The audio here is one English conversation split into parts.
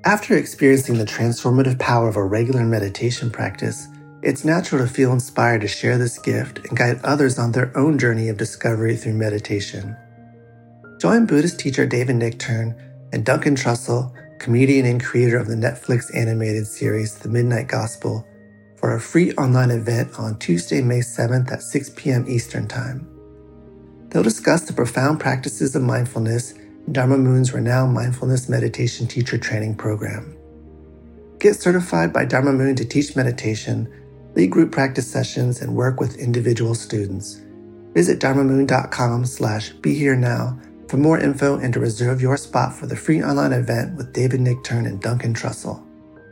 After experiencing the transformative power of a regular meditation practice, it's natural to feel inspired to share this gift and guide others on their own journey of discovery through meditation. Join Buddhist teacher David Nichtern and Duncan Trussell, comedian and creator of the Netflix animated series The Midnight Gospel, for a free online event on Tuesday, May 7th at 6 p.m. Eastern Time. They'll discuss the profound practices of mindfulness in Dharma Moon's renowned mindfulness meditation teacher training program. Get certified by Dharma Moon to teach meditation, lead group practice sessions, and work with individual students. Visit dharmamoon.com/beherenow for more info and to reserve your spot for the free online event with David Nichtern and Duncan Trussell.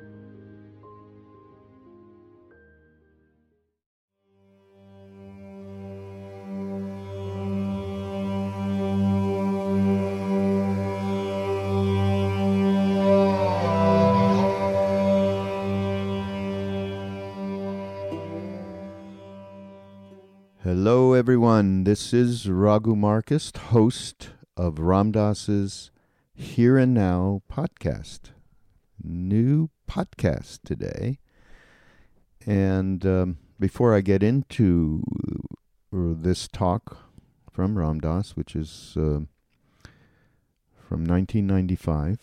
Hello everyone, this is Raghu Marcus, host of Ram Dass's Here and Now podcast. New podcast today. And before I get into this talk from Ram Dass, which is from 1995,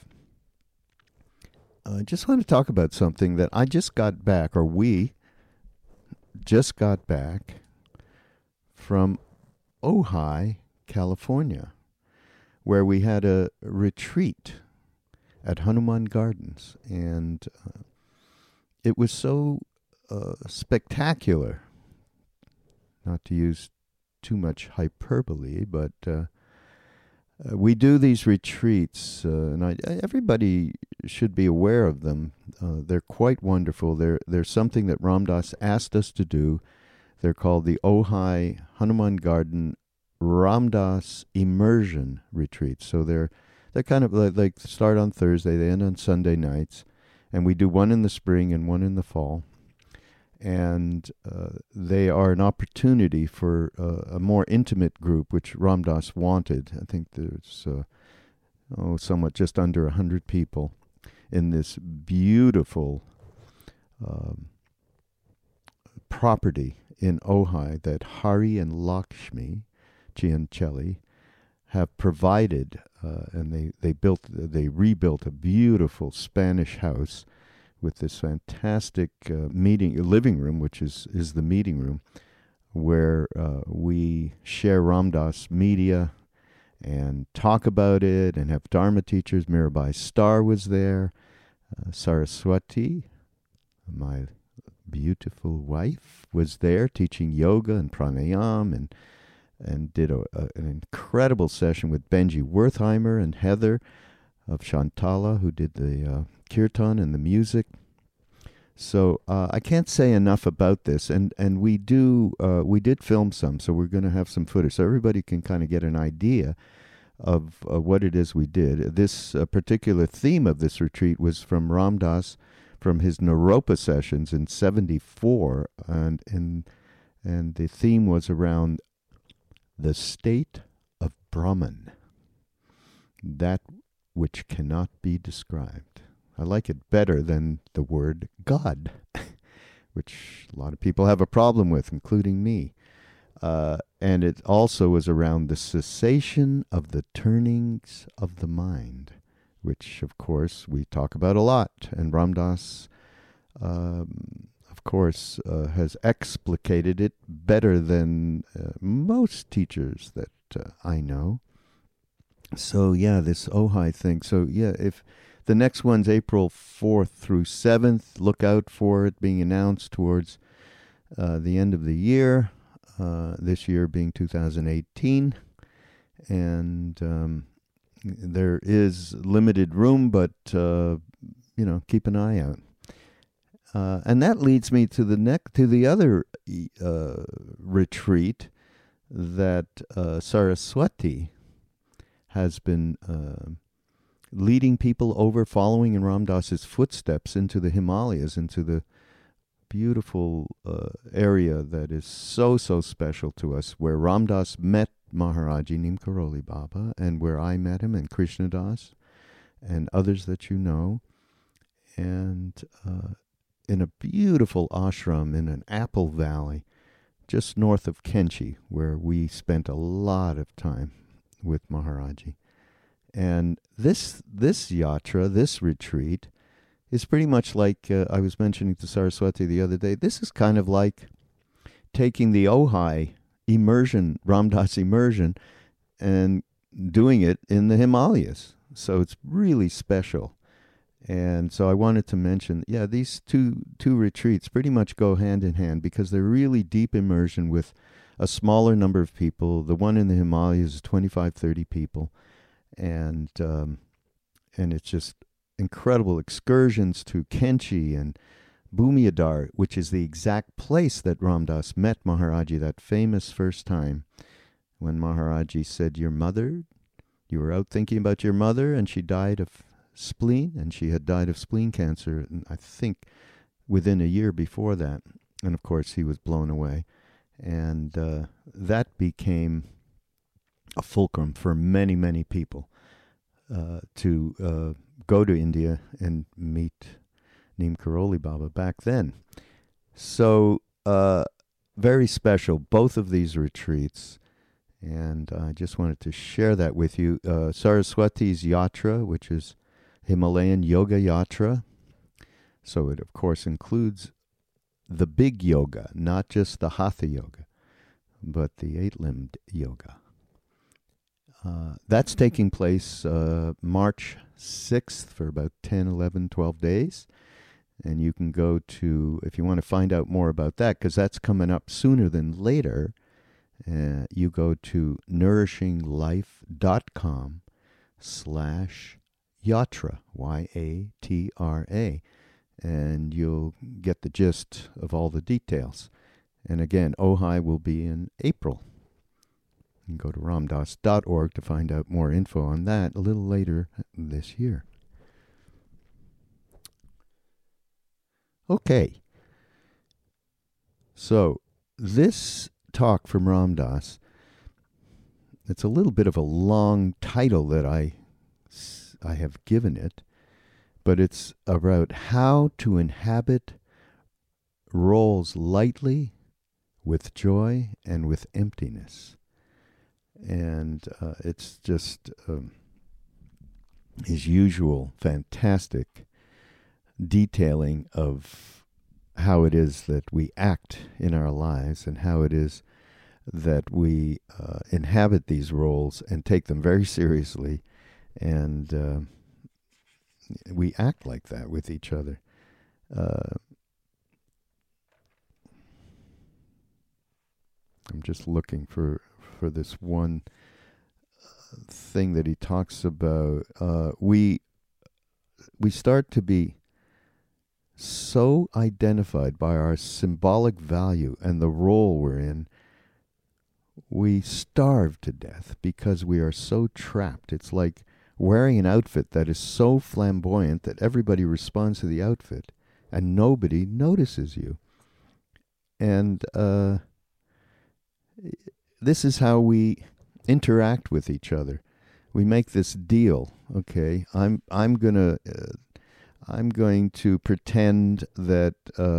I just want to talk about something that I just got back, or we just got back from Ojai, California, where we had a retreat at Hanuman Gardens. And it was so spectacular, not to use too much hyperbole, but we do these retreats, and everybody should be aware of them. They're quite wonderful. They're something that Ram Dass asked us to do. They're called the Ojai Hanuman Garden Ram Dass Immersion Retreats. So they're kind of like start on Thursday, they end on Sunday nights, and we do one in the spring and one in the fall. And they are an opportunity for a more intimate group, which Ram Dass wanted. I think there's somewhat just under 100 people in this beautiful property in Ojai that Hari and Lakshmi Chiancelli have provided, and they rebuilt a beautiful Spanish house with this fantastic living room, which is the meeting room, where we share Ram Dass media and talk about it and have Dharma teachers. Mirabai Starr was there, Saraswati, my beautiful wife, was there teaching yoga and pranayam, and did an incredible session with Benji Wertheimer and Heather of Shantala, who did the kirtan and the music. So I can't say enough about this, and we did film some, so we're going to have some footage so everybody can kind of get an idea of what it is we did. This particular theme of this retreat was from Ram Dass, from his Naropa sessions in 1974, and the theme was around the state of Brahman, that which cannot be described. I like it better than the word God, which a lot of people have a problem with, including me. And it also was around the cessation of the turnings of the mind, which, of course, we talk about a lot. And Ram Dass, of course, has explicated it better than most teachers that I know. So, yeah, this Ojai thing. So, yeah, if the next one's April 4th through 7th, look out for it being announced towards the end of the year, this year being 2018. And there is limited room, but, keep an eye out. And that leads me to the other retreat that Saraswati has been leading people over, following in Ram Dass's footsteps into the Himalayas, into the beautiful area that is so special to us, where Ram Dass met Maharaji Neem Karoli Baba, and where I met him, and Krishna Das, and others that you know. and in a beautiful ashram in an apple valley just north of Kenchi, where we spent a lot of time with Maharaji. And this yatra, this retreat, is pretty much like I was mentioning to Saraswati the other day. This is kind of like taking the Ojai immersion, Ram Dass immersion, and doing it in the Himalayas. So it's really special. And so I wanted to mention, these two retreats pretty much go hand in hand because they're really deep immersion with a smaller number of people. The one in the Himalayas is 25, 30 people. And it's just incredible excursions to Kenchi and Bhumiyadar, which is the exact place that Ram Dass met Maharaji that famous first time when Maharaji said, "Your mother, you were out thinking about your mother and she died of spleen," and she had died of spleen cancer, I think, within a year before that. And of course, he was blown away. And that became a fulcrum for many, many people to go to India and meet Neem Karoli Baba back then. So very special, both of these retreats. And I just wanted to share that with you. Saraswati's Yatra, which is Himalayan Yoga Yatra. So it, of course, includes the big yoga, not just the Hatha Yoga, but the eight-limbed yoga. That's taking place March 6th for about 10, 11, 12 days. And you can go to, if you want to find out more about that, because that's coming up sooner than later, you go to nourishinglife.com/yatra, YATRA, and you'll get the gist of all the details. And again, Ojai will be in April. You can go to ramdass.org to find out more info on that a little later this year. Okay. So, this talk from Ram Dass, it's a little bit of a long title that I have given it, but it's about how to inhabit roles lightly, with joy, and with emptiness. And it's just his usual fantastic detailing of how it is that we act in our lives and how it is that we inhabit these roles and take them very seriously, and we act like that with each other. I'm just looking for this one thing that he talks about. We start to be so identified by our symbolic value and the role we're in, we starve to death because we are so trapped. It's like wearing an outfit that is so flamboyant that everybody responds to the outfit and nobody notices you. And this is how we interact with each other. We make this deal. Okay, I'm going to pretend that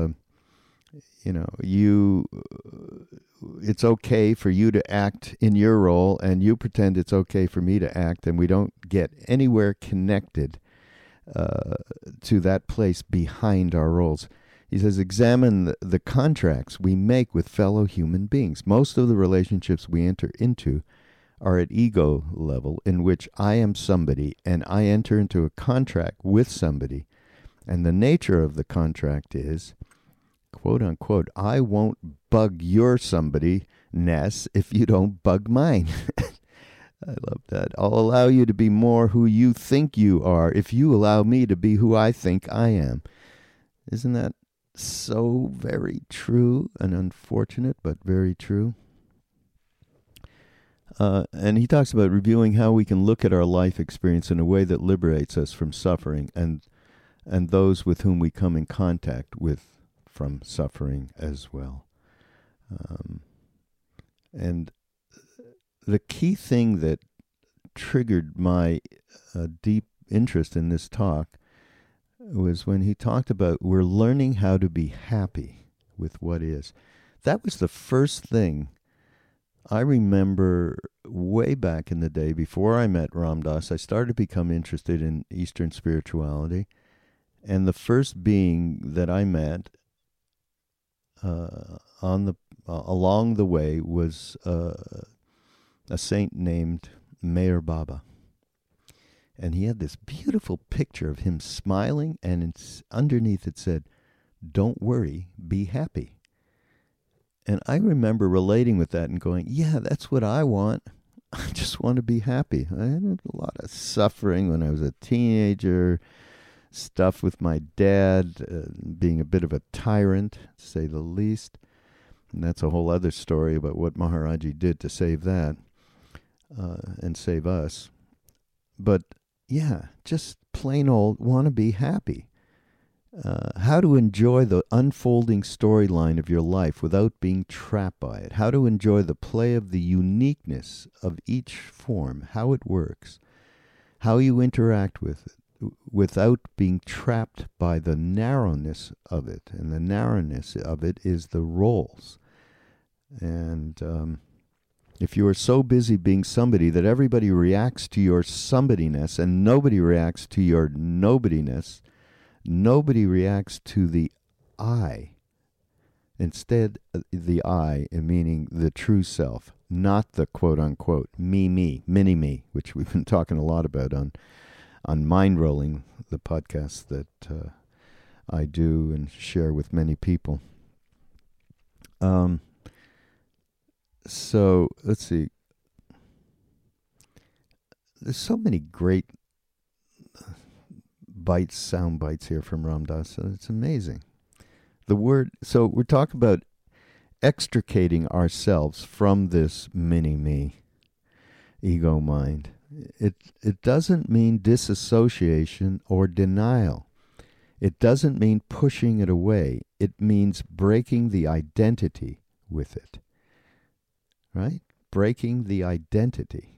it's okay for you to act in your role, and you pretend it's okay for me to act, and we don't get anywhere connected to that place behind our roles. He says, examine the contracts we make with fellow human beings. Most of the relationships we enter into are at ego level, in which I am somebody and I enter into a contract with somebody. And the nature of the contract is, quote unquote, I won't bug your somebody-ness if you don't bug mine. I love that. I'll allow you to be more who you think you are if you allow me to be who I think I am. Isn't that so very true and unfortunate, but very true? And he talks about reviewing how we can look at our life experience in a way that liberates us from suffering and those with whom we come in contact with from suffering as well. And the key thing that triggered my deep interest in this talk was when he talked about we're learning how to be happy with what is. That was the first thing I remember way back in the day before I met Ram Dass. I started to become interested in Eastern spirituality. And the first being that I met along the way was a saint named Meher Baba. And he had this beautiful picture of him smiling, and underneath it said, "Don't worry, be happy." And I remember relating with that and going, yeah, that's what I want. I just want to be happy. I had a lot of suffering when I was a teenager, stuff with my dad, being a bit of a tyrant, to say the least. And that's a whole other story about what Maharaji did to save that and save us. But yeah, just plain old want to be happy. How to enjoy the unfolding storyline of your life without being trapped by it. How to enjoy the play of the uniqueness of each form, how it works, how you interact with it, without being trapped by the narrowness of it. And the narrowness of it is the roles. And if you are so busy being somebody that everybody reacts to your somebodyness and nobody reacts to your nobodyness, nobody reacts to the I. Instead, the I, meaning the true self, not the quote-unquote me, mini-me, which we've been talking a lot about on Mind Rolling, the podcast that I do and share with many people. So, let's see. There's so many great sound bites here from Ram Dass. It's amazing. So we're talking about extricating ourselves from this mini-me, ego mind. It doesn't mean disassociation or denial. It doesn't mean pushing it away. It means breaking the identity with it. Right? Breaking the identity.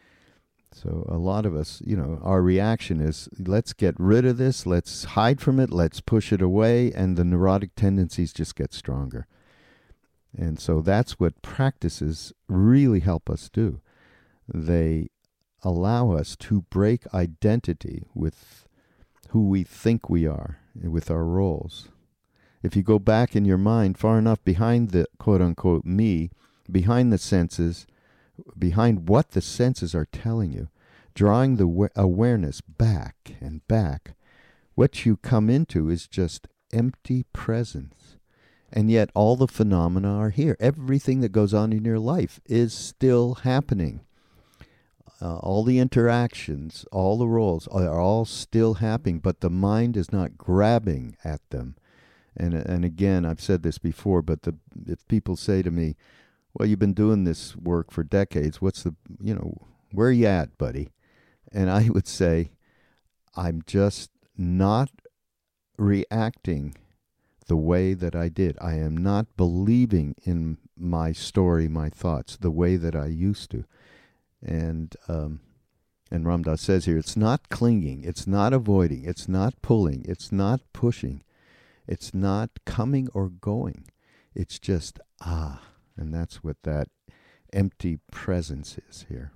So a lot of us, our reaction is, let's get rid of this, let's hide from it, let's push it away, and the neurotic tendencies just get stronger. And so that's what practices really help us do. They allow us to break identity with who we think we are, with our roles. If you go back in your mind far enough behind the quote-unquote me, behind the senses, behind what the senses are telling you, drawing the awareness back and back, what you come into is just empty presence. And yet all the phenomena are here. Everything that goes on in your life is still happening. All the interactions, all the roles are all still happening, but the mind is not grabbing at them. And again, I've said this before, but if people say to me, well, you've been doing this work for decades, where are you at, buddy? And I would say, I'm just not reacting the way that I did. I am not believing in my story, my thoughts, the way that I used to. And Ram Dass says here, it's not clinging, it's not avoiding, it's not pulling, it's not pushing, it's not coming or going. It's just and that's what that empty presence is here.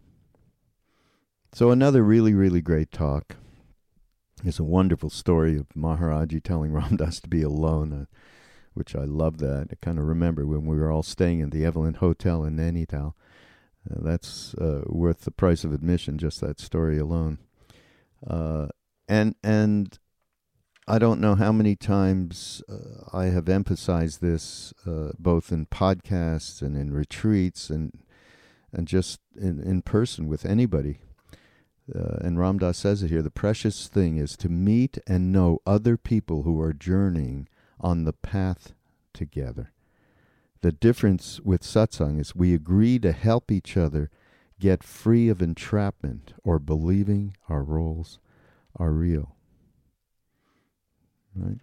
So another really, really great talk is a wonderful story of Maharaji telling Ram Dass to be alone, which I love that. I kind of remember when we were all staying in the Evelyn Hotel in Nainital. That's worth the price of admission, just that story alone. And I don't know how many times I have emphasized this, both in podcasts and in retreats and just in person with anybody. And Ram Dass says it here, the precious thing is to meet and know other people who are journeying on the path together. The difference with satsang is we agree to help each other get free of entrapment or believing our roles are real. Right?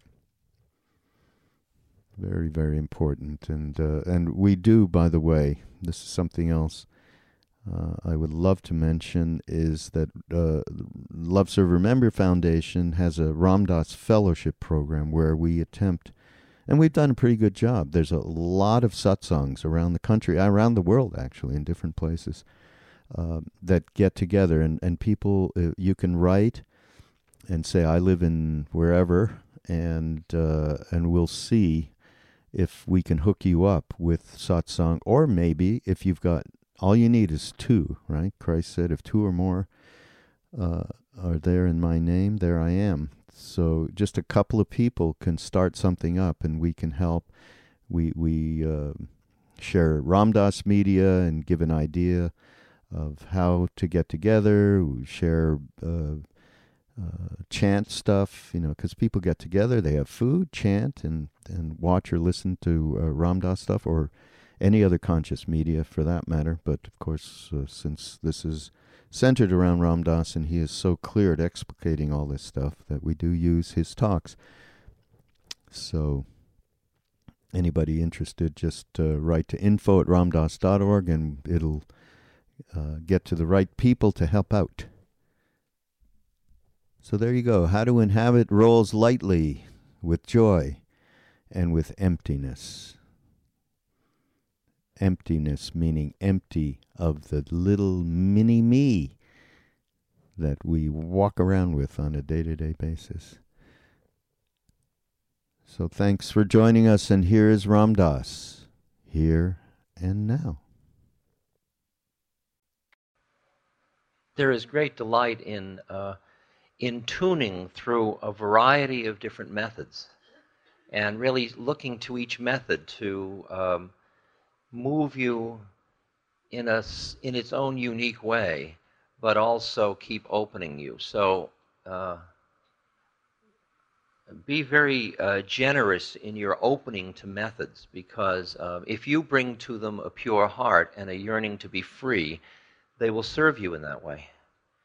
Very, very important. And we do, by the way, this is something else I would love to mention is that Love Serve Remember Foundation has a Ram Dass Fellowship program where we attempt, and we've done a pretty good job. There's a lot of satsangs around the country, around the world actually, in different places, that get together, and people, you can write and say, I live in wherever, and we'll see if we can hook you up with satsang, or maybe if you've got, all you need is two, right? Christ said, if two or more are there in my name, there I am. So just a couple of people can start something up, and we can help. We share Ram Dass media and give an idea of how to get together. We share chant stuff, because people get together, they have food, chant, and watch or listen to Ram Dass stuff, or any other conscious media for that matter. But of course, since this is centered around Ram Dass, and he is so clear at explicating all this stuff, that we do use his talks. So anybody interested, just write to info@ramdass.org, and it'll get to the right people to help out. So there you go. How to inhabit roles lightly, with joy, and with emptiness. Emptiness meaning empty of the little mini me that we walk around with on a day-to-day basis. So thanks for joining us, and here is Ram Dass, here and now. There is great delight in tuning through a variety of different methods, and really looking to each method to move you in its own unique way, but also keep opening you. So be very generous in your opening to methods, because if you bring to them a pure heart and a yearning to be free, they will serve you in that way.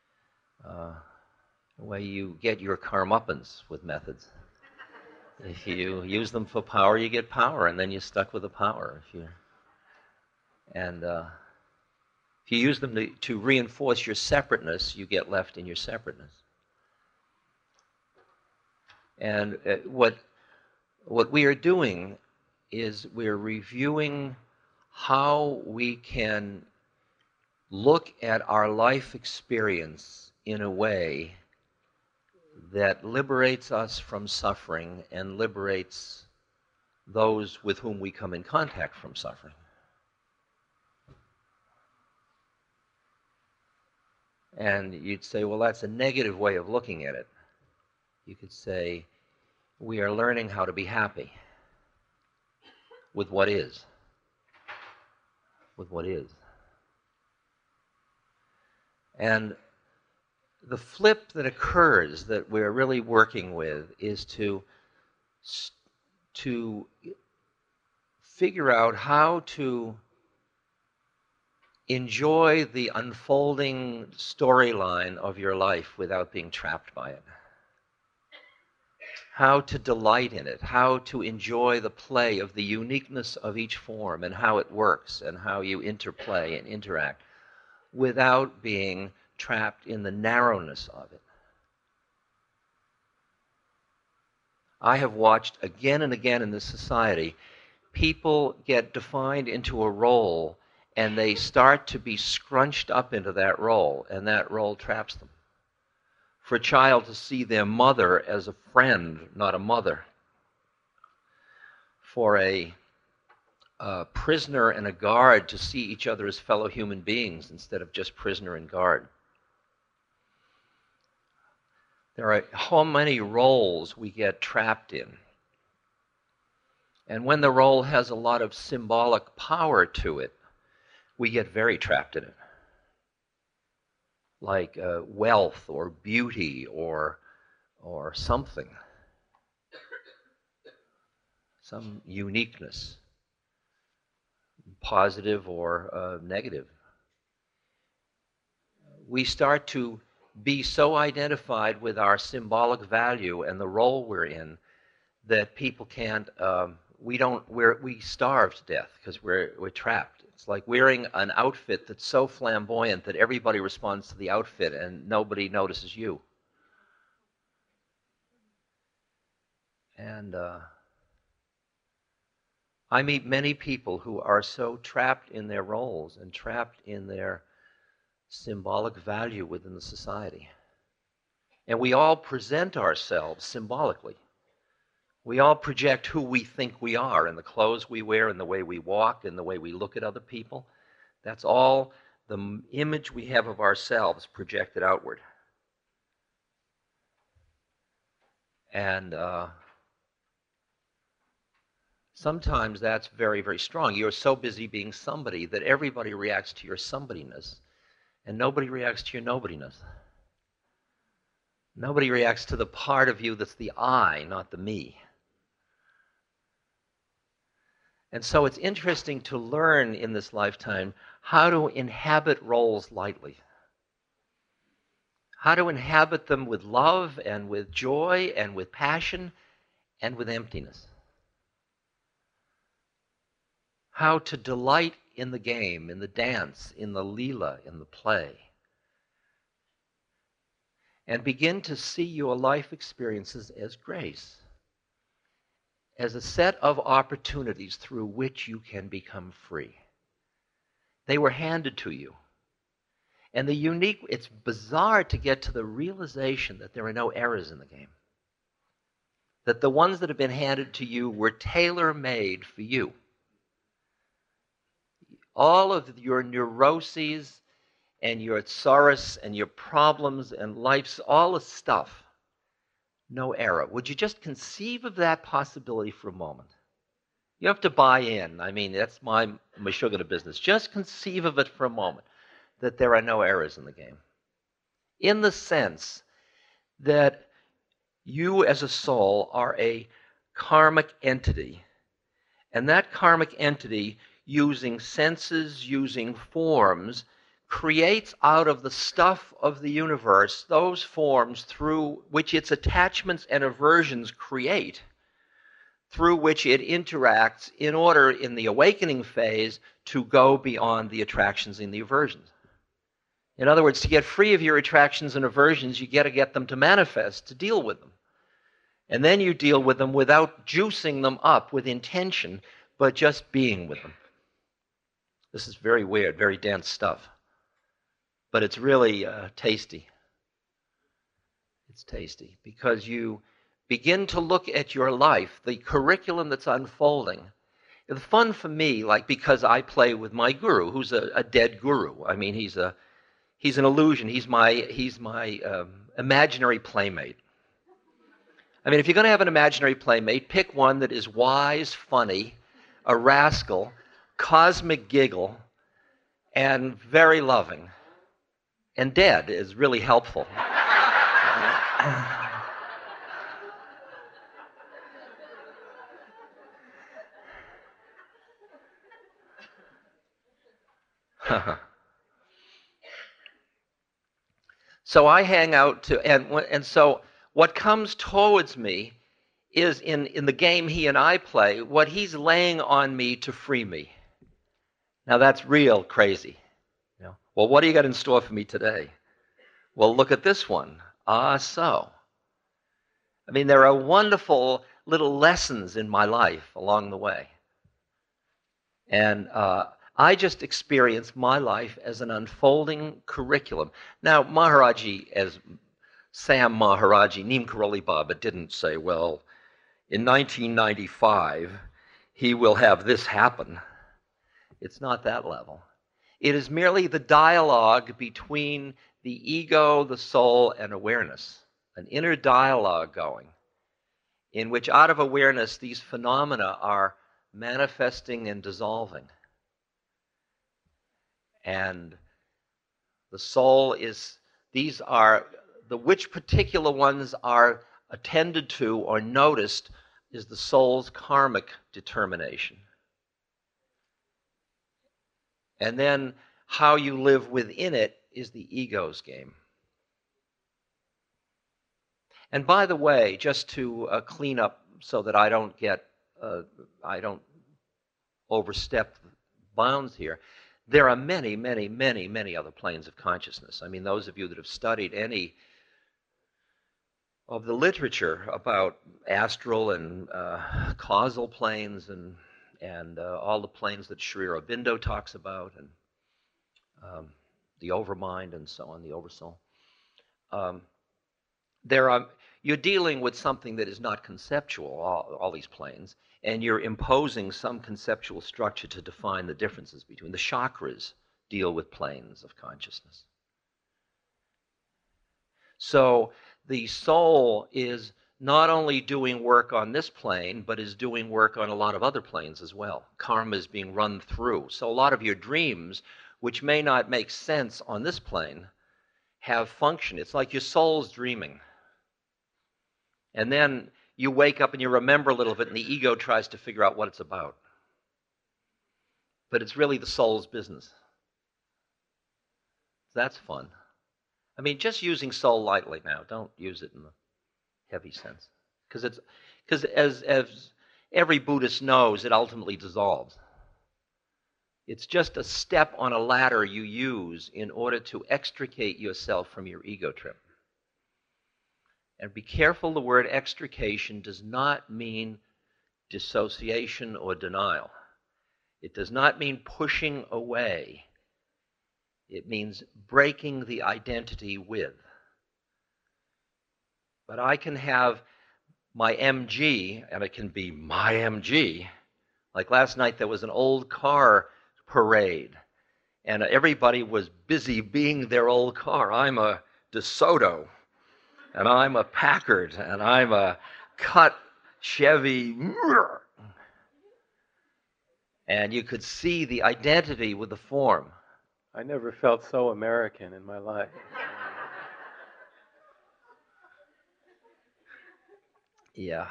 The way you get your karmappans with methods. If you use them for power, you get power, and then you're stuck with the power. If you use them to reinforce your separateness, you get left in your separateness. And what we are doing is we're reviewing how we can look at our life experience in a way that liberates us from suffering and liberates those with whom we come in contact from suffering. And you'd say, well, that's a negative way of looking at it. You could say, we are learning how to be happy with what is. With what is. And the flip that occurs that we're really working with is to figure out how to enjoy the unfolding storyline of your life without being trapped by it. How to delight in it, how to enjoy the play of the uniqueness of each form and how it works and how you interplay and interact without being trapped in the narrowness of it. I have watched again and again in this society, people get defined into a role and they start to be scrunched up into that role, and that role traps them. For a child to see their mother as a friend, not a mother. For a prisoner and a guard to see each other as fellow human beings instead of just prisoner and guard. There are how many roles we get trapped in. And when the role has a lot of symbolic power to it, we get very trapped in it. Like wealth or beauty or something. Some uniqueness, positive or negative. We start to be so identified with our symbolic value and the role we're in that people can't, we starve to death because we're trapped. It's like wearing an outfit that's so flamboyant that everybody responds to the outfit and nobody notices you. And I meet many people who are so trapped in their roles and trapped in their symbolic value within the society. And we all present ourselves symbolically. We all project who we think we are in the clothes we wear, in the way we walk, in the way we look at other people. That's all the image we have of ourselves projected outward. And sometimes that's very, very strong. You're so busy being somebody that everybody reacts to your somebodyness, and nobody reacts to your nobodyness. Nobody reacts to the part of you that's the I, not the me. And so it's interesting to learn in this lifetime how to inhabit roles lightly. How to inhabit them with love and with joy and with passion and with emptiness. How to delight in the game, in the dance, in the leela, in the play. And begin to see your life experiences as grace, as a set of opportunities through which you can become free. They were handed to you. And it's bizarre to get to the realization that there are no errors in the game. That the ones that have been handed to you were tailor-made for you. All of your neuroses and your sorrows and your problems and life's, all the stuff, no error. Would you just conceive of that possibility for a moment? You have to buy in. I mean, that's my sugar business. Just conceive of it for a moment, that there are no errors in the game. In the sense that you as a soul are a karmic entity, and that karmic entity, using senses, using forms, creates out of the stuff of the universe those forms through which its attachments and aversions create, through which it interacts in order, in the awakening phase, to go beyond the attractions and the aversions. In other words, to get free of your attractions and aversions, you got to get them to manifest, to deal with them. And then you deal with them without juicing them up with intention, but just being with them. This is very weird, very dense stuff. But it's really tasty. It's tasty because you begin to look at your life, the curriculum that's unfolding. It's fun for me, like, because I play with my guru, who's a dead guru. I mean, he's an illusion. He's my imaginary playmate. I mean, if you're going to have an imaginary playmate, pick one that is wise, funny, a rascal, cosmic giggle, and very loving. And dead is really helpful. So I hang out and so what comes towards me is in the game he and I play, what he's laying on me to free me. Now that's real crazy. You know? Well, what do you got in store for me today? Well, look at this one. So. I mean, there are wonderful little lessons in my life along the way. And I just experience my life as an unfolding curriculum. Now, Maharaji, as Sam Maharaji, Neem Karoli Baba, didn't say, well, in 1995, he will have this happen. It's not that level. It is merely the dialogue between the ego, the soul, and awareness, an inner dialogue going, in which out of awareness these phenomena are manifesting and dissolving. And the soul is, these are, which particular ones are attended to or noticed is the soul's karmic determination. And then how you live within it is the ego's game. And by the way, just to clean up so that I don't overstep bounds here. There are many, many, many, many other planes of consciousness. I mean, those of you that have studied any of the literature about astral and causal planes and all the planes that Sri Aurobindo talks about, and the overmind and so on, the oversoul. You're dealing with something that is not conceptual, all these planes, and you're imposing some conceptual structure to define the differences between. The chakras deal with planes of consciousness. So the soul is not only doing work on this plane, but is doing work on a lot of other planes as well. Karma is being run through. So a lot of your dreams, which may not make sense on this plane, have function. It's like your soul's dreaming. And then you wake up and you remember a little bit, and the ego tries to figure out what it's about. But it's really the soul's business. That's fun. I mean, just using soul lightly now. Don't use it in the heavy sense. Because as every Buddhist knows, it ultimately dissolves. It's just a step on a ladder you use in order to extricate yourself from your ego trip. And be careful, the word extrication does not mean dissociation or denial. It does not mean pushing away. It means breaking the identity with. But I can have my MG, and it can be my MG. Like last night, there was an old car parade, and everybody was busy being their old car. I'm a DeSoto, and I'm a Packard, and I'm a cut Chevy. And you could see the identity with the form. I never felt so American in my life. Yeah.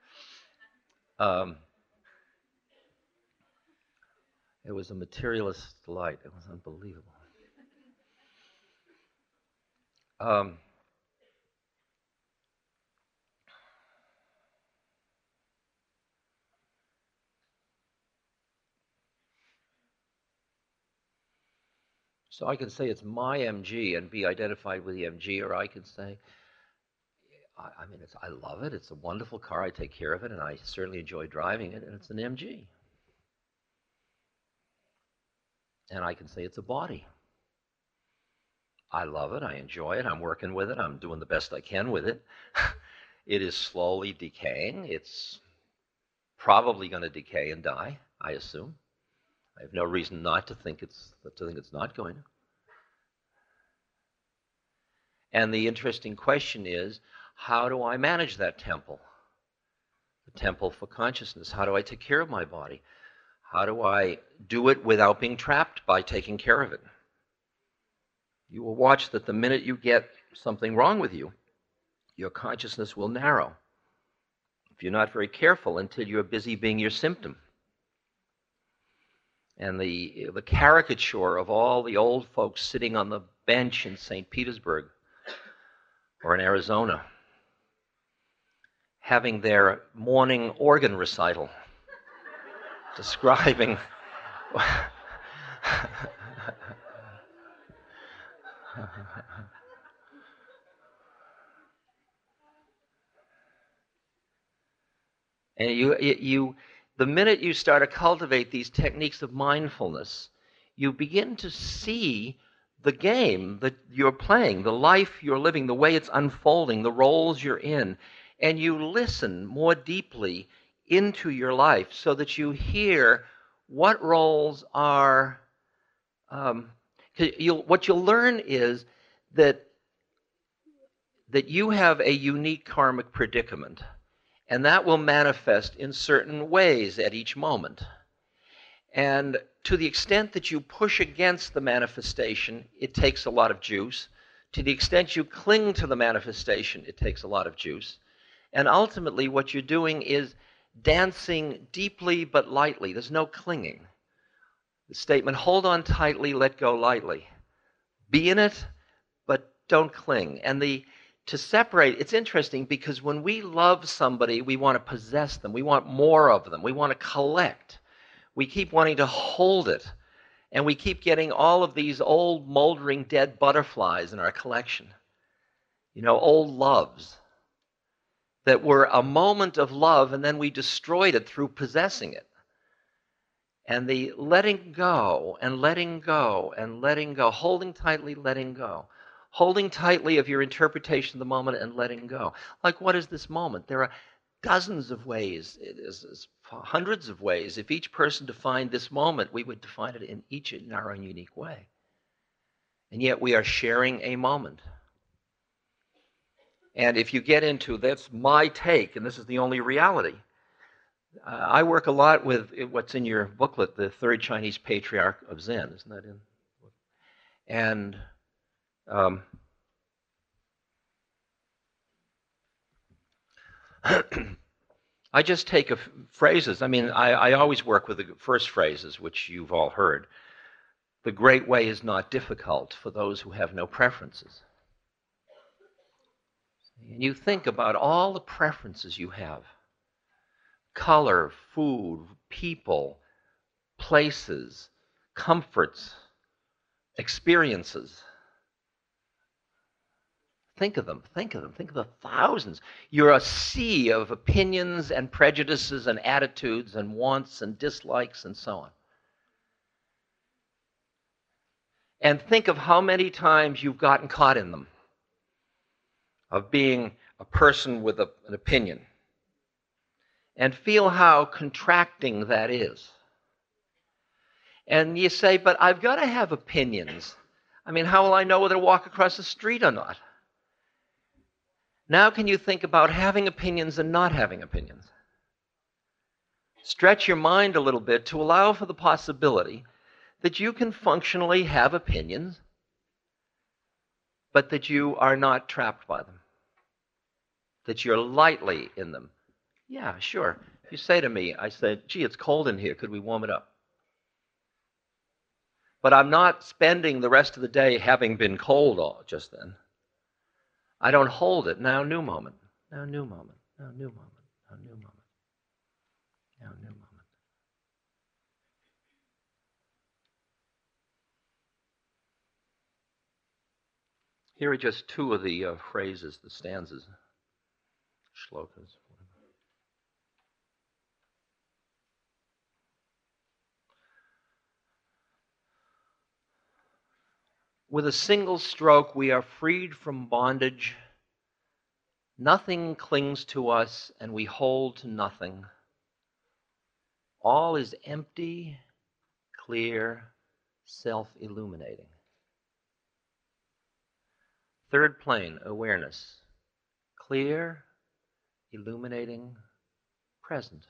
It was a materialist delight. It was unbelievable. So I can say it's my MG and be identified with the MG, or I can say, I love it. It's a wonderful car. I take care of it, and I certainly enjoy driving it, and it's an MG. And I can say it's a body. I love it. I enjoy it. I'm working with it. I'm doing the best I can with it. It is slowly decaying. It's probably going to decay and die, I assume. I have no reason not to think it's not going to. And the interesting question is, how do I manage that temple? The temple for consciousness. How do I take care of my body? How do I do it without being trapped by taking care of it? You will watch that the minute you get something wrong with you, your consciousness will narrow. If you're not very careful, until you're busy being your symptom. And the caricature of all the old folks sitting on the bench in St. Petersburg or in Arizona, having their morning organ recital, describing and the minute you start to cultivate these techniques of mindfulness, you begin to see the game that you're playing, the life you're living, the way it's unfolding, the roles you're in, and you listen more deeply into your life so that you hear what roles are. What you'll learn is that you have a unique karmic predicament, and that will manifest in certain ways at each moment. And to the extent that you push against the manifestation, it takes a lot of juice. To the extent you cling to the manifestation, it takes a lot of juice. And ultimately, what you're doing is dancing deeply but lightly. There's no clinging. The statement, hold on tightly, let go lightly. Be in it, but don't cling. And to separate, it's interesting because when we love somebody, we want to possess them. We want more of them. We want to collect. We keep wanting to hold it. And we keep getting all of these old, moldering, dead butterflies in our collection. Old loves that were a moment of love, and then we destroyed it through possessing it. And the letting go and letting go and letting go, holding tightly, letting go. Holding tightly of your interpretation of the moment and letting go. Like, what is this moment? There are dozens of ways, hundreds of ways. If each person defined this moment, we would define it in our own unique way. And yet we are sharing a moment. And if you get into, that's my take, and this is the only reality. I work a lot with what's in your booklet, the third Chinese patriarch of Zen. Isn't that in? And I just take phrases. I mean, I always work with the first phrases, which you've all heard. The great way is not difficult for those who have no preferences. And you think about all the preferences you have. Color, food, people, places, comforts, experiences. Think of them. Think of the thousands. You're a sea of opinions and prejudices and attitudes and wants and dislikes and so on. And think of how many times you've gotten caught in them, of being a person with an opinion. And feel how contracting that is. And you say, but I've got to have opinions. I mean, how will I know whether to walk across the street or not? Now can you think about having opinions and not having opinions? Stretch your mind a little bit to allow for the possibility that you can functionally have opinions, but that you are not trapped by them, that you're lightly in them. Yeah, sure. If you say to me, I said, gee, it's cold in here, could we warm it up? But I'm not spending the rest of the day having been cold just then. I don't hold it. Now new moment. Now new moment. Now new moment. Now new moment. Now new moment. Here are just two of the phrases, the stanzas, shlokas. With a single stroke, we are freed from bondage. Nothing clings to us, and we hold to nothing. All is empty, clear, self-illuminating. Third plane, awareness. Clear, illuminating, present.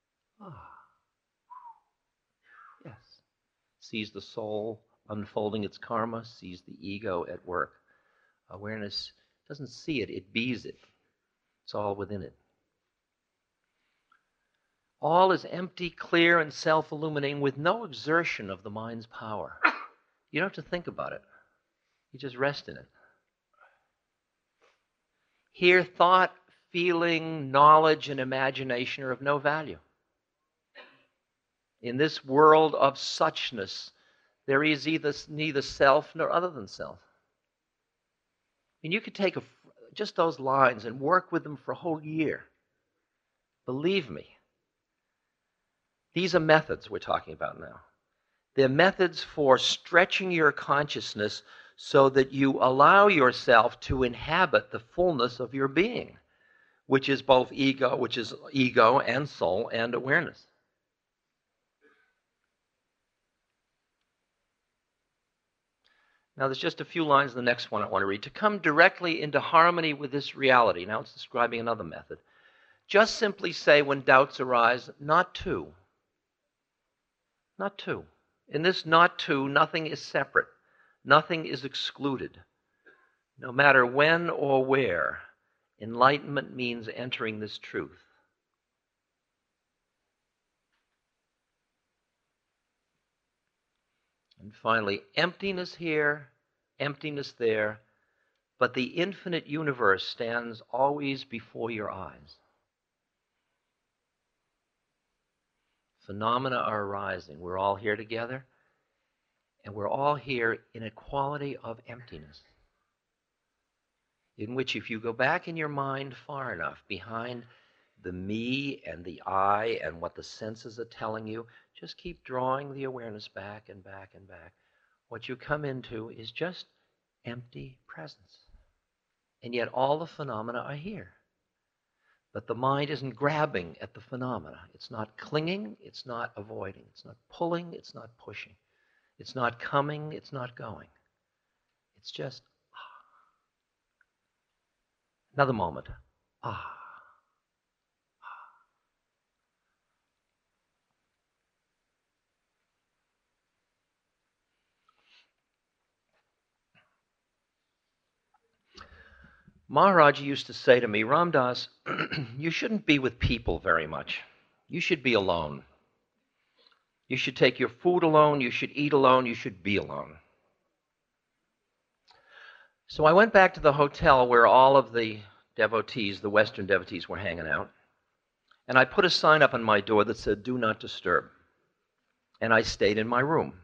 Yes. Sees the soul unfolding its karma, sees the ego at work. Awareness doesn't see it, it bees it. It's all within it. All is empty, clear, and self-illuminating with no exertion of the mind's power. You don't have to think about it. You just rest in it. Here, thought, feeling, knowledge, and imagination are of no value. In this world of suchness, there is neither self nor other than self. And you could take just those lines and work with them for a whole year. Believe me. These are methods we're talking about now. They're methods for stretching your consciousness so that you allow yourself to inhabit the fullness of your being, which is ego and soul and awareness. Now, there's just a few lines in the next one I want to read. To come directly into harmony with this reality, now it's describing another method. Just simply say when doubts arise, not to. Not to. In this not to, nothing is separate. Nothing is excluded. No matter when or where, enlightenment means entering this truth. And finally, emptiness here, emptiness there, but the infinite universe stands always before your eyes. Phenomena are arising. We're all here together, and we're all here in a quality of emptiness, in which if you go back in your mind far enough behind the me and the I and what the senses are telling you, just keep drawing the awareness back and back and back. What you come into is just empty presence. And yet all the phenomena are here. But the mind isn't grabbing at the phenomena. It's not clinging, it's not avoiding, it's not pulling, it's not pushing. It's not coming, it's not going. It's just another moment. Ah. Maharaji used to say to me, Ram Dass, you shouldn't be with people very much. You should be alone. You should take your food alone, you should eat alone, you should be alone. So I went back to the hotel where all of the devotees, the Western devotees, were hanging out, and I put a sign up on my door that said, do not disturb. And I stayed in my room.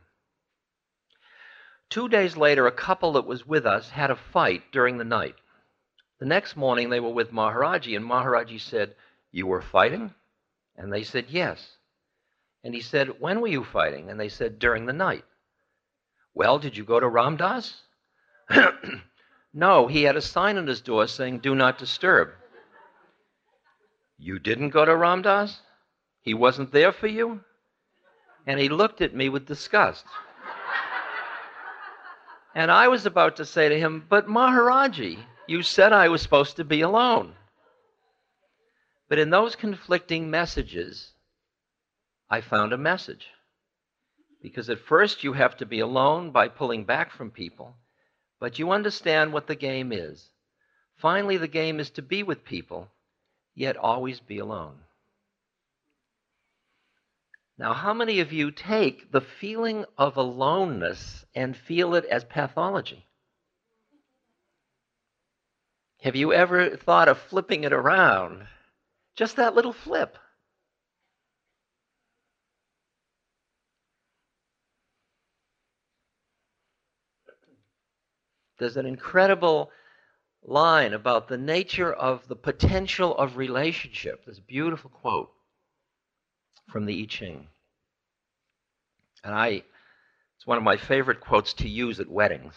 2 days later, a couple that was with us had a fight during the night. The next morning, they were with Maharaji, and Maharaji said, you were fighting? And they said, yes. And he said, when were you fighting? And they said, during the night. Well, did you go to Ram Dass? No, he had a sign on his door saying, do not disturb. You didn't go to Ram Dass? He wasn't there for you? And he looked at me with disgust. And I was about to say to him, but Maharaji, you said I was supposed to be alone. But in those conflicting messages, I found a message. Because at first you have to be alone by pulling back from people, but you understand what the game is. Finally, the game is to be with people, yet always be alone. Now, how many of you take the feeling of aloneness and feel it as pathology? Have you ever thought of flipping it around? Just that little flip. There's an incredible line about the nature of the potential of relationship. There's a beautiful quote from the I Ching. And it's one of my favorite quotes to use at weddings.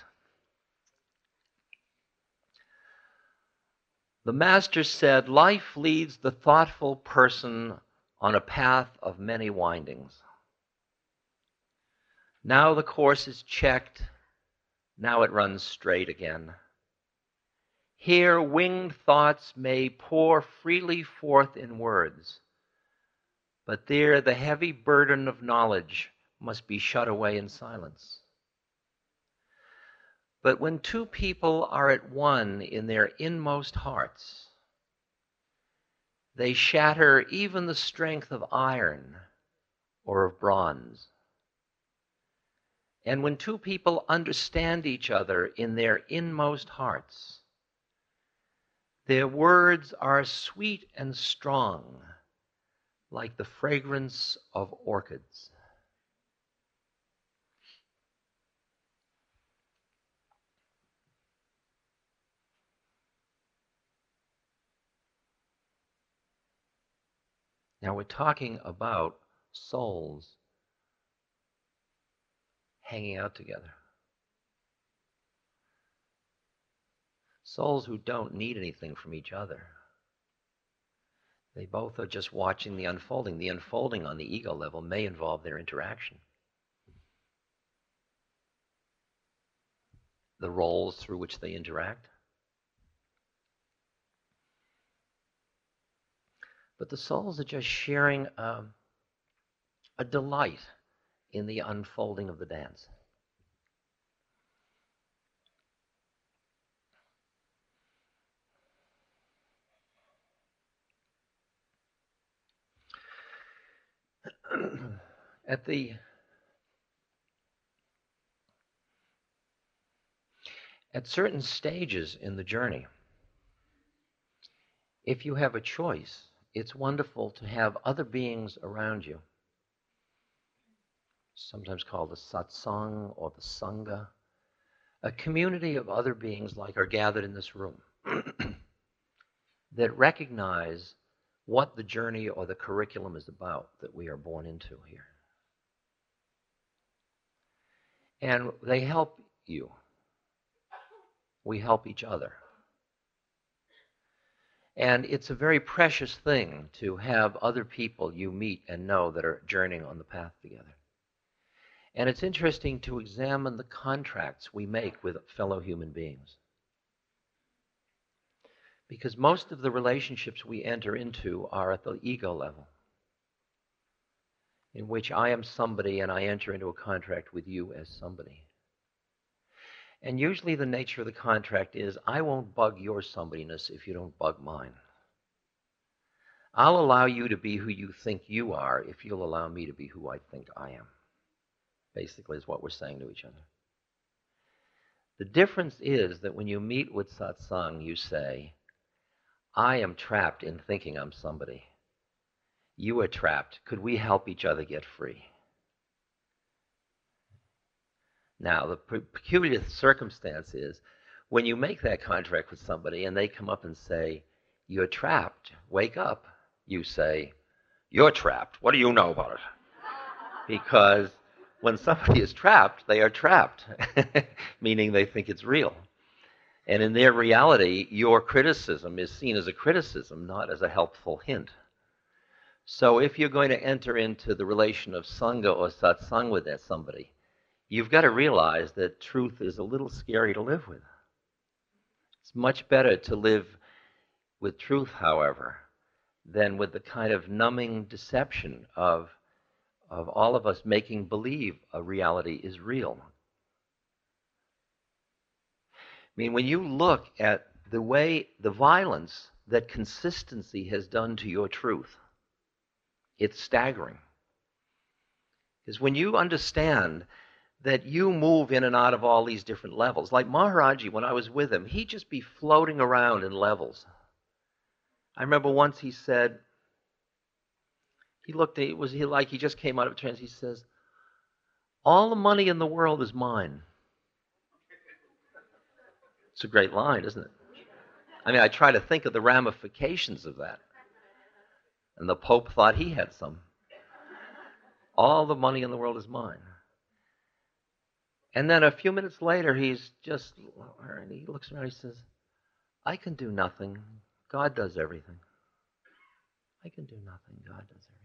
The master said, life leads the thoughtful person on a path of many windings. Now the course is checked, now it runs straight again. Here winged thoughts may pour freely forth in words, but there the heavy burden of knowledge must be shut away in silence. But when two people are at one in their inmost hearts, they shatter even the strength of iron or of bronze. And when two people understand each other in their inmost hearts, their words are sweet and strong, like the fragrance of orchids. Now we're talking about souls hanging out together. Souls who don't need anything from each other. They both are just watching the unfolding. The unfolding on the ego level may involve their interaction. The roles through which they interact. But the souls are just sharing a delight in the unfolding of the dance. At certain stages in the journey, if you have a choice, it's wonderful to have other beings around you sometimes called the satsang or the sangha, a community of other beings like are gathered in this room that recognize what the journey or the curriculum is about that we are born into here. And they help you. We help each other. And it's a very precious thing to have other people you meet and know that are journeying on the path together. And it's interesting to examine the contracts we make with fellow human beings. Because most of the relationships we enter into are at the ego level, in which I am somebody and I enter into a contract with you as somebody. And usually the nature of the contract is, I won't bug your somebodyness if you don't bug mine. I'll allow you to be who you think you are if you'll allow me to be who I think I am. Basically is what we're saying to each other. The difference is that when you meet with satsang, you say, I am trapped in thinking I'm somebody. You are trapped. Could we help each other get free? Now, the peculiar circumstance is when you make that contract with somebody and they come up and say, you're trapped, wake up, you say, you're trapped. What do you know about it? Because when somebody is trapped, they are trapped, meaning they think it's real. And in their reality, your criticism is seen as a criticism, not as a helpful hint. So if you're going to enter into the relation of sangha or satsang with somebody, you've got to realize that truth is a little scary to live with. It's much better to live with truth, however, than with the kind of numbing deception of all of us making believe a reality is real. I mean, when you look at the way, the violence that consistency has done to your truth, it's staggering. Because when you understand that you move in and out of all these different levels, like Maharaji, when I was with him, he'd just be floating around in levels. I remember once he said, he just came out of a trance, he says, all the money in the world is mine. It's a great line, isn't it? I mean, I try to think of the ramifications of that. And the Pope thought he had some. All the money in the world is mine. And then a few minutes later, he looks around, he says, I can do nothing. God does everything. I can do nothing. God does everything.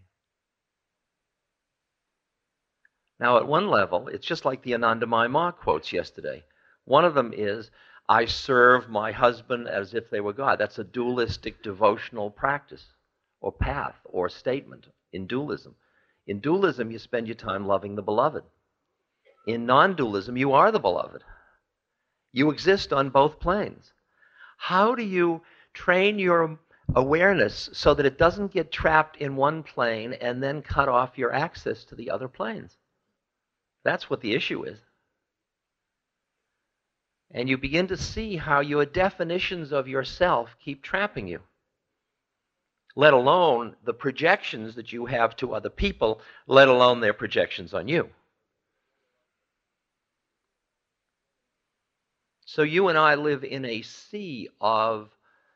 Now, at one level, it's just like the Anandamayi Ma quotes yesterday. One of them is, I serve my husband as if they were God. That's a dualistic devotional practice or path or statement in dualism. In dualism, you spend your time loving the beloved. In non-dualism, you are the beloved. You exist on both planes. How do you train your awareness so that it doesn't get trapped in one plane and then cut off your access to the other planes? That's what the issue is. And you begin to see how your definitions of yourself keep trapping you, let alone the projections that you have to other people, let alone their projections on you. So you and I live in a sea of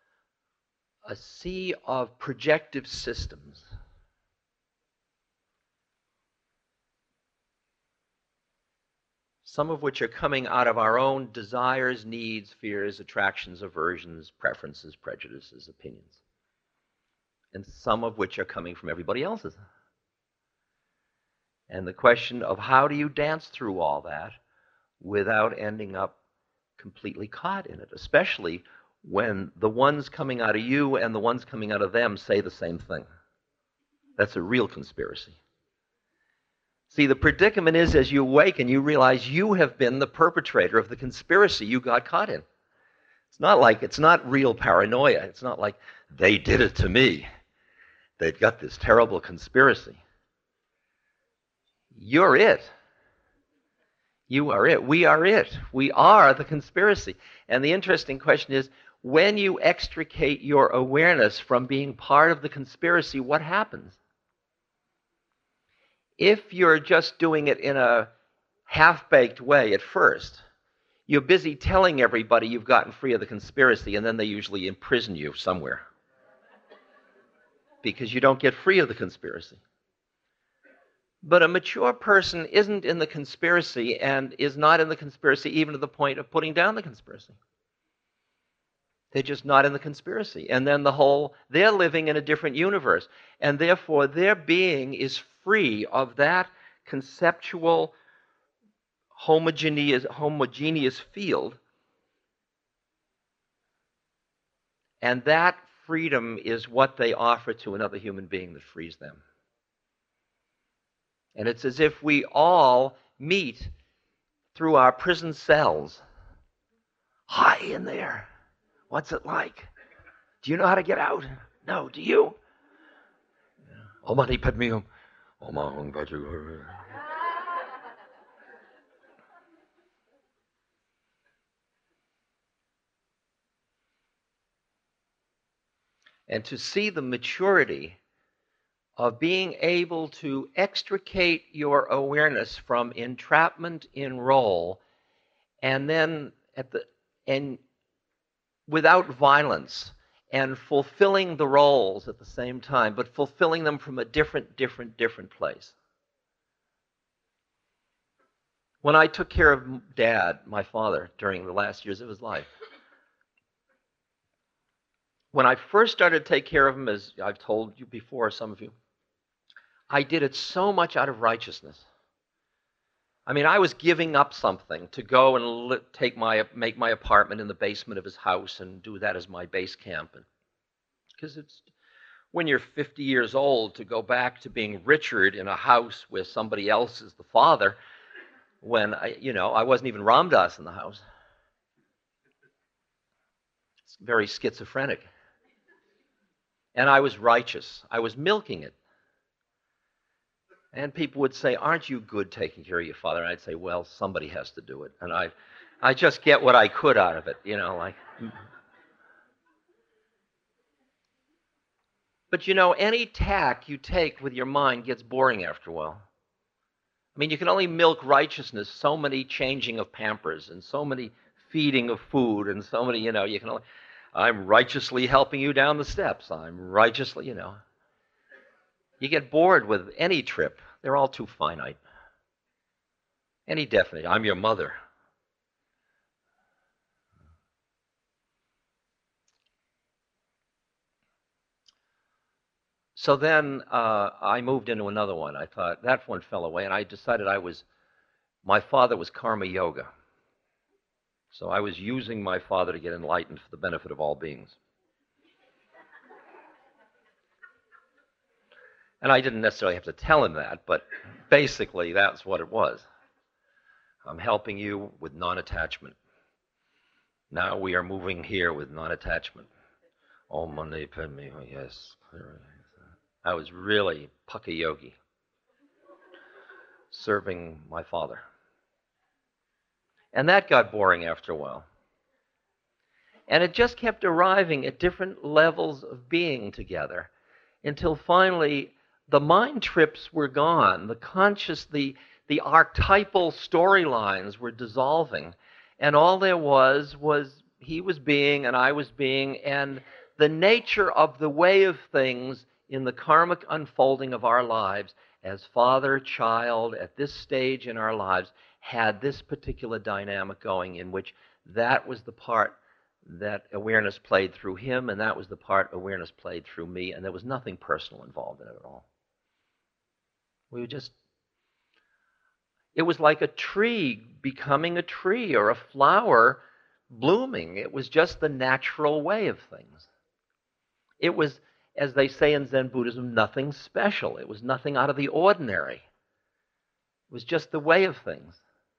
projective systems. Some of which are coming out of our own desires, needs, fears, attractions, aversions, preferences, prejudices, opinions. And some of which are coming from everybody else's. And the question of how do you dance through all that without ending up completely caught in it, especially when the ones coming out of you and the ones coming out of them say the same thing. That's a real conspiracy. See, the predicament is as you awaken, you realize you have been the perpetrator of the conspiracy you got caught in. It's not real paranoia. It's not like they did it to me. They've got this terrible conspiracy. You're it. You are it. We are it. We are the conspiracy. And the interesting question is, when you extricate your awareness from being part of the conspiracy, what happens? if you're just doing it in a half-baked way at first, you're busy telling everybody you've gotten free of the conspiracy, and then they usually imprison you somewhere because you don't get free of the conspiracy. But a mature person isn't in the conspiracy and is not in the conspiracy even to the point of putting down the conspiracy. They're just not in the conspiracy. And then they're living in a different universe. And therefore, their being is free of that conceptual homogeneous field. And that freedom is what they offer to another human being that frees them. And it's as if we all meet through our prison cells. Hi in there. What's it like? Do you know how to get out? No, do you? And to see the maturity of being able to extricate your awareness from entrapment in role, and then without violence, and fulfilling the roles at the same time, but fulfilling them from a different place. When I took care of Dad, my father, during the last years of his life, when I first started to take care of him, as I've told you before, some of you, I did it so much out of righteousness. I mean, I was giving up something to go and make my apartment in the basement of his house and do that as my base camp. Because it's when you're 50 years old to go back to being Richard in a house where somebody else is the father, when I wasn't even Ram Dass in the house. It's very schizophrenic. And I was righteous. I was milking it. And people would say, aren't you good taking care of your father? And I'd say, well, somebody has to do it. And I just get what I could out of it, like. But any tack you take with your mind gets boring after a while. I mean, you can only milk righteousness so many changing of Pampers and so many feeding of food and so many, you can only, I'm righteously helping you down the steps. I'm righteously, You get bored with any trip. They're all too finite. Any definite, I'm your mother. So then I moved into another one. I thought that one fell away, and I decided my father was karma yoga. So I was using my father to get enlightened for the benefit of all beings. And I didn't necessarily have to tell him that, but basically that's what it was. I'm helping you with non-attachment. Now we are moving here with non-attachment. Oh, Mani Padme, yes. I was really Pukka Yogi, serving my father. And that got boring after a while. And it just kept arriving at different levels of being together until finally the mind trips were gone. The archetypal storylines were dissolving. And all there was he was being and I was being, and the nature of the way of things in the karmic unfolding of our lives as father, child, at this stage in our lives, had this particular dynamic going in which that was the part that awareness played through him, and that was the part awareness played through me, and there was nothing personal involved in it at all. It was like a tree becoming a tree or a flower blooming. It was just the natural way of things. It was, as they say in Zen Buddhism, nothing special. It was nothing out of the ordinary. It was just the way of things.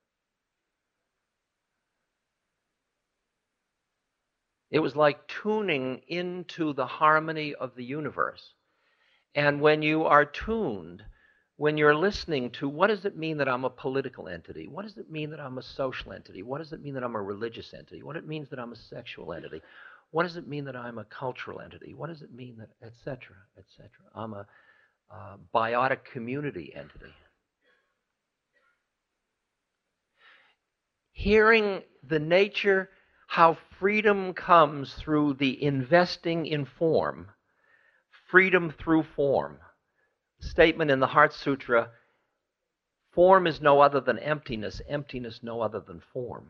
It was like tuning into the harmony of the universe. And when you are tuned, when you're listening to what does it mean that I'm a political entity? What does it mean that I'm a social entity? What does it mean that I'm a religious entity? What does it mean that I'm a sexual entity? What does it mean that I'm a cultural entity? What does it mean that, et cetera, et cetera? I'm a biotic community entity. hearing the nature, how freedom comes through the investing in form, freedom through form. Statement in the Heart Sutra, form is no other than emptiness, emptiness no other than form.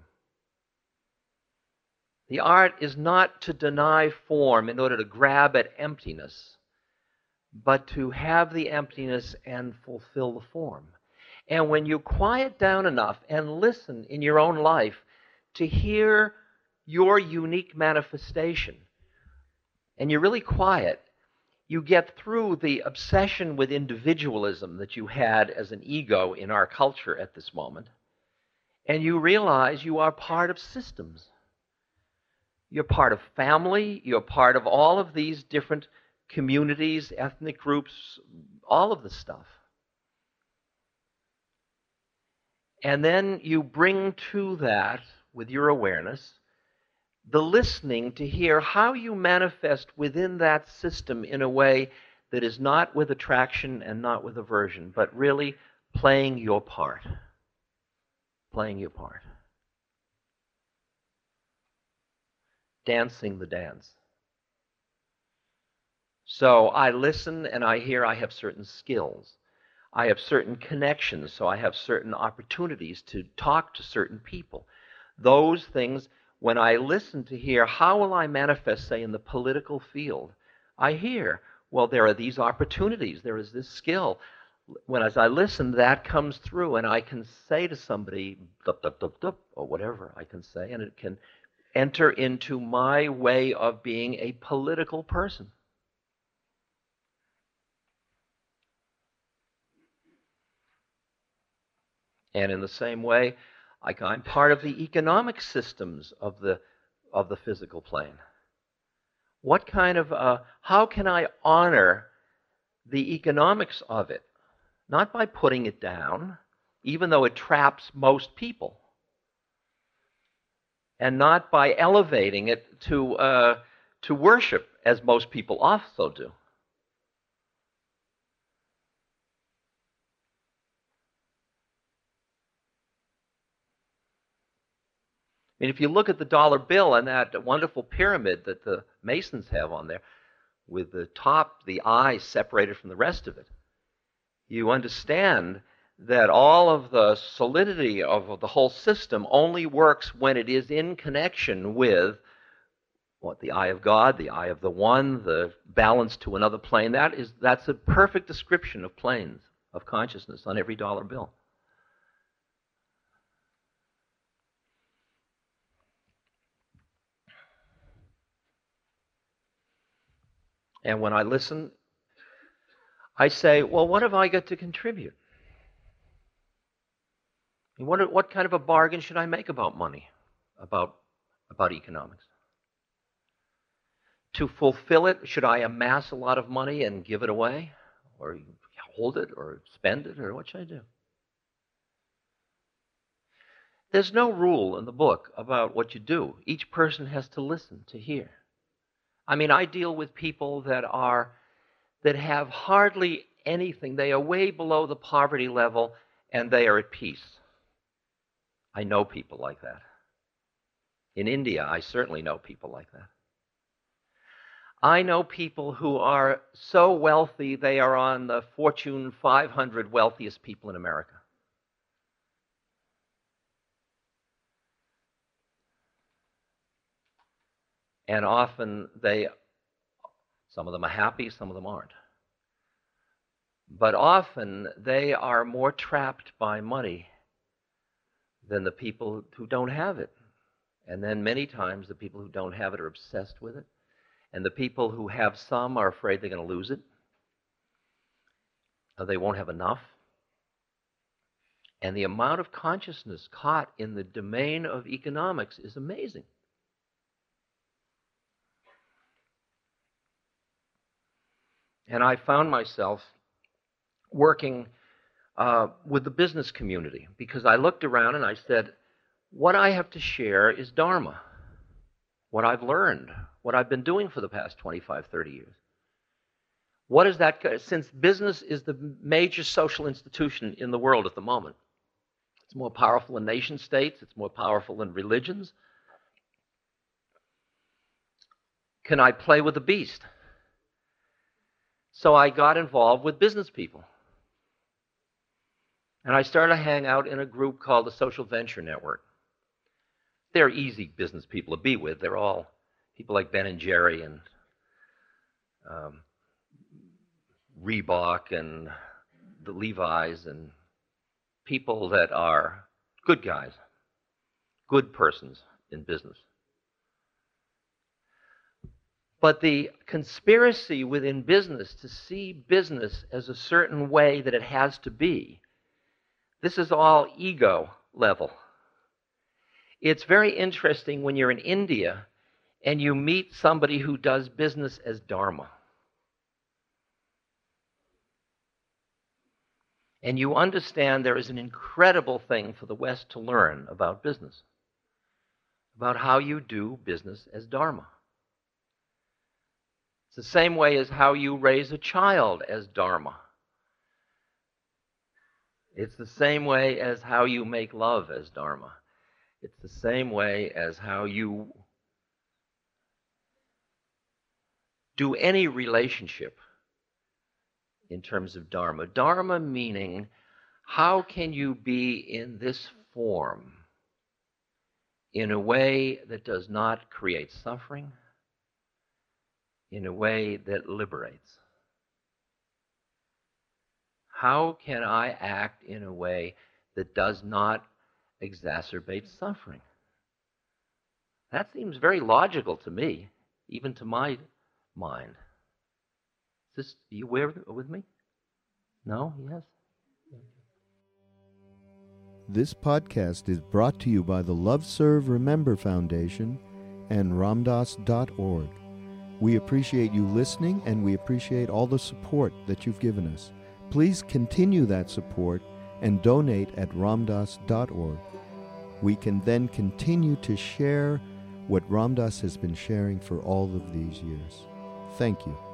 The art is not to deny form in order to grab at emptiness, but to have the emptiness and fulfill the form. And when you quiet down enough and listen in your own life to hear your unique manifestation, and you're really quiet, you get through the obsession with individualism that you had as an ego in our culture at this moment, and you realize you are part of systems. You're part of family, you're part of all of these different communities, ethnic groups, all of the stuff. And then you bring to that, with your awareness, the listening to hear how you manifest within that system in a way that is not with attraction and not with aversion, but really playing your part. Playing your part. Dancing the dance. So I listen and I hear I have certain skills. I have certain connections, so I have certain opportunities to talk to certain people. Those things, when I listen to hear, how will I manifest, say, in the political field? I hear, well, there are these opportunities, there is this skill. When as I listen, that comes through, and I can say to somebody, dup, dup, dup, dup, or whatever I can say, and it can enter into my way of being a political person. And in the same way, I'm part of the economic systems of the physical plane. What kind of, how can I honor the economics of it? Not by putting it down, even though it traps most people, and not by elevating it to worship, as most people also do. I mean, if you look at the dollar bill and that wonderful pyramid that the Masons have on there, with the top, the eye separated from the rest of it, you understand that all of the solidity of the whole system only works when it is in connection with what, the eye of God, the eye of the One, the balance to another plane. That's a perfect description of planes of consciousness on every dollar bill. And when I listen, I say, well, what have I got to contribute? And what kind of a bargain should I make about money, about economics? To fulfill it, should I amass a lot of money and give it away? Or hold it, or spend it, or what should I do? There's no rule in the book about what you do. Each person has to listen, to hear. I mean, I deal with people that have hardly anything. They are way below the poverty level, and they are at peace. I know people like that. In India, I certainly know people like that. I know people who are so wealthy they are on the Fortune 500 wealthiest people in America. And often some of them are happy, some of them aren't. But often they are more trapped by money than the people who don't have it. And then many times the people who don't have it are obsessed with it. And the people who have some are afraid they're going to lose it. Or they won't have enough. And the amount of consciousness caught in the domain of economics is amazing. And I found myself working with the business community, because I looked around and I said, what I have to share is Dharma, what I've learned, what I've been doing for the past 25, 30 years. What is that? Since business is the major social institution in the world at the moment, It's more powerful in nation states. It's more powerful in religions. Can I play with the beast? So I got involved with business people. And I started to hang out in a group called the Social Venture Network. They're easy business people to be with. They're all people like Ben and Jerry and Reebok and the Levi's, and people that are good guys, good persons in business. But the conspiracy within business to see business as a certain way that it has to be, this is all ego level. It's very interesting when you're in India and you meet somebody who does business as Dharma. And you understand there is an incredible thing for the West to learn about business, about how you do business as Dharma. It's the same way as how you raise a child as Dharma. It's the same way as how you make love as Dharma. It's the same way as how you do any relationship in terms of Dharma. Dharma meaning, how can you be in this form in a way that does not create suffering, in a way that liberates? How can I act in a way that does not exacerbate suffering? That seems very logical to me, even to my mind. Are you aware with me? No? Yes? This podcast is brought to you by the Love Serve Remember Foundation and Ramdas.org. We appreciate you listening, and we appreciate all the support that you've given us. Please continue that support and donate at Ramdas.org. We can then continue to share what Ramdas has been sharing for all of these years. Thank you.